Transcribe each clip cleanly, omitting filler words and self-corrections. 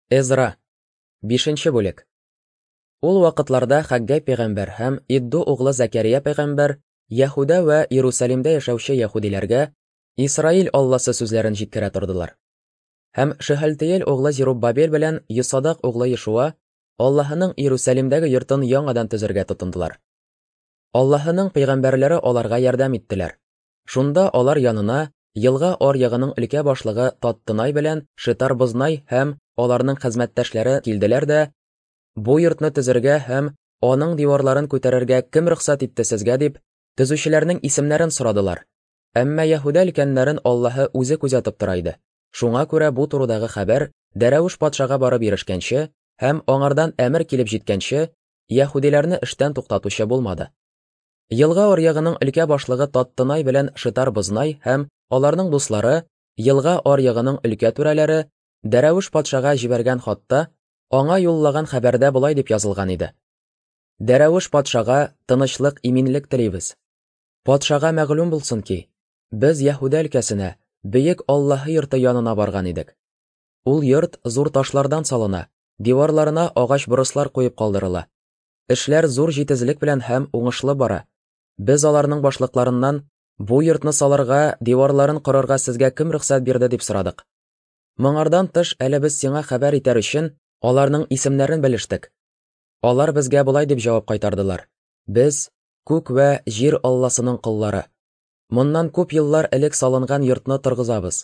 Эзра. 5-нче бүлек. Ул вакытларда Хаггай пәйгамбәр һәм Идду углы Закария пәйгамбәр Яһуда ва Иерусалимдә яшәүче яһудиләргә Исраил Алласы сүзләрен җиткерә тордылар. Һәм Шәһәлтиел углы Зеруббабел белән Йосадак углы Ишуа Аллаһының Иерусалимдәге йортын яңадан төзергә тотындылар. Аллаһының пәйгамбәрләре аларга ярдәм иттеләр. Шунда алар янына елга аръягының өлкә башлыгы Таттынай белән Шитар-Бознай һәм аларның хезмәттәшләре килделәр дә, бу йортны төзергә һәм аның диварларын күтәрергә кем рөхсәт итте сезгә дип, төзүчеләрнең исемнәрен сорадылар. Әмма Яһуда өлкәннәрен Аллаһы үзе күзәтеп тора иде. Шуңа күрә бу турыдагы хәбәр Дәрәвиш патшага барып ирешкәнче һәм аңардан әмер килеп җиткәнче яһудиләрне эштән туктатучы булмады. Елга аръягының өлкә башлыгы Таттынай белән Шитар-Бознай һәм аларның дуслары, елга аръягының өлкә түрәләре Дәрәвиш патшага җибәргән хатта аңа юллаган хәбәрдә болай дип язылган иде. Дәрәвиш патшага тынычлык, иминлек телибез. Патшага мәгълүм булсын ки, без Яһуда өлкәсенә, бөек Аллаһы йорты янына барган идек. Ул йорт зур ташлардан салына, диварларына агач борыслар куеп калдырыла. Эшләр зур җитезлек белән һәм уңышлы бара. Без аларның башлыкларыннан бу йортны салырга, диварларын корырга сезгә кем рөхсәт бирде дип сорадык. Моңардан тыш, әле без сиңа хәбәр итәр өчен аларның исемнәрен белештек. Алар безгә болай дип җавап кайтардылар: без күк вә җир Алласының куллары. Моннан күп еллар элек салынган йортны торгызабыз.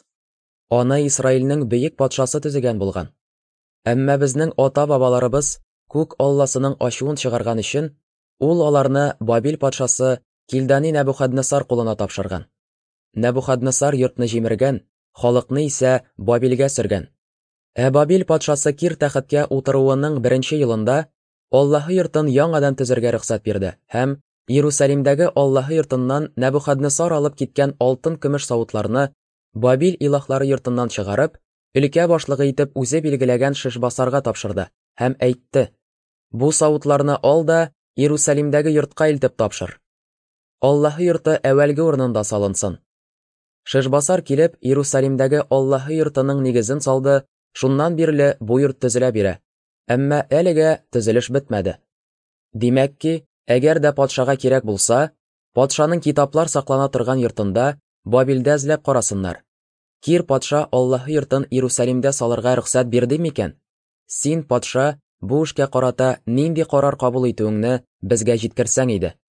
Аны Исраилнең бөек патшасы төзегән булган. Әмма безнең ата-бабаларыбыз күк Алласының ачуын чыгарган өчен ул аларны Бабил патшасы Килдани Нәбүхәднесар кулына тапшырган. Нәбүхәднесар йортны җимергән, халыкны исә Бабилгә сөргән. Бабил патшасы Кир тәхеткә утыруының 1-нче елында Аллаһы йортын яңадан төзергә рөхсәт бирде һәм Иерусалимдәге Аллаһы йортыннан Нәбүхәднесар алып киткән алтын-көмеш савытларны Бабил илаһлары йортыннан чыгарып, өлкә башлыгы итеп үзе билгеләгән Шишбасарга тапшырды һәм әйтте: бу савытларны ал да Иерусалимдәге йортка илтеп тапшыр. Аллаһы йорты әвәлге урынында салынсын. Шишбасар килеп Иерусалимдәге Аллаһы йортының нигезен салды, шуннан бирле бу йорт төзелә бирә. Әмма әлегә төзелеш бетмәде. Димәк ки, әгәр дә патшага кирәк булса, патшаның китаплар саклана торган йортында Бабилдә эзләп карасыннар. Кир патша Аллаһы йортын Иерусалимдә салырга рөхсәт бирде микән? Син, патша, бу эшкә карата нинди карар кабул итүеңне безгә җиткерсәң иде.